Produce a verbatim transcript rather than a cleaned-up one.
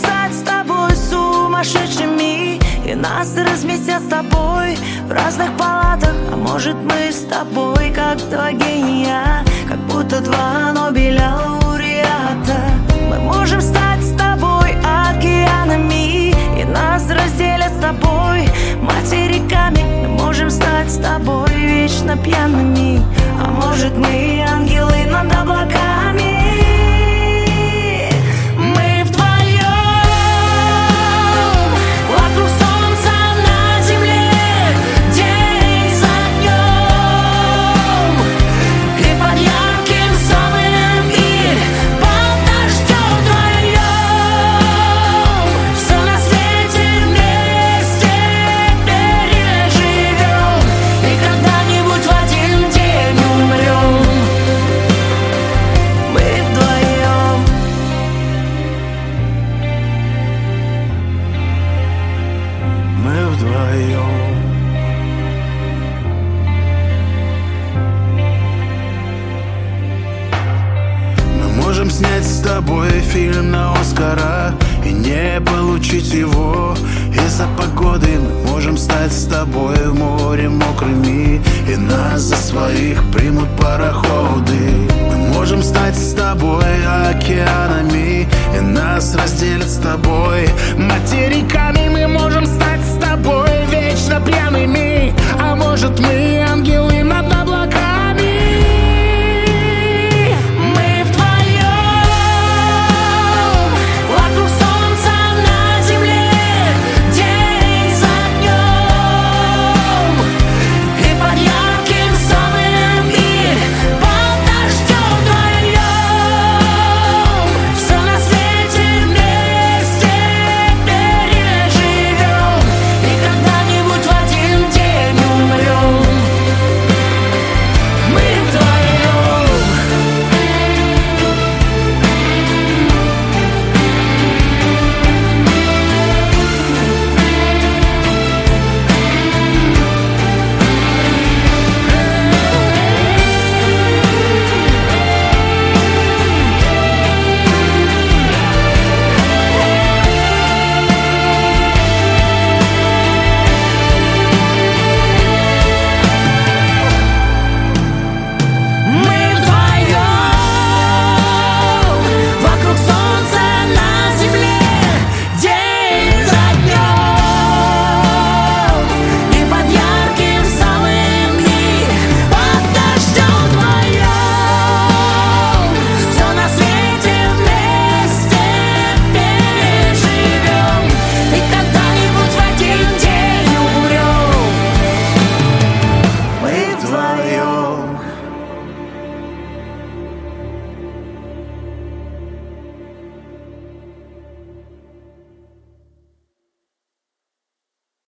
стать с тобой сумасшедшими, и нас разместят с тобой в разных палатах. А может мы с тобой как два гения, как будто два Нобеля лауреата. Мы можем стать с тобой океанами, и нас разделят с тобой материками. Мы можем стать с тобой вечно пьяными, а может мы ангелы над облаками. Можем снять с тобой фильм на Оскара и не получить его из-за погоды. Мы можем стать с тобой в море мокрыми, и нас за своих примут пароходы. Мы можем стать с тобой океанами, и нас разделят с тобой материками. Мы можем стать с тобой вечно пьяными, а может мы ангелы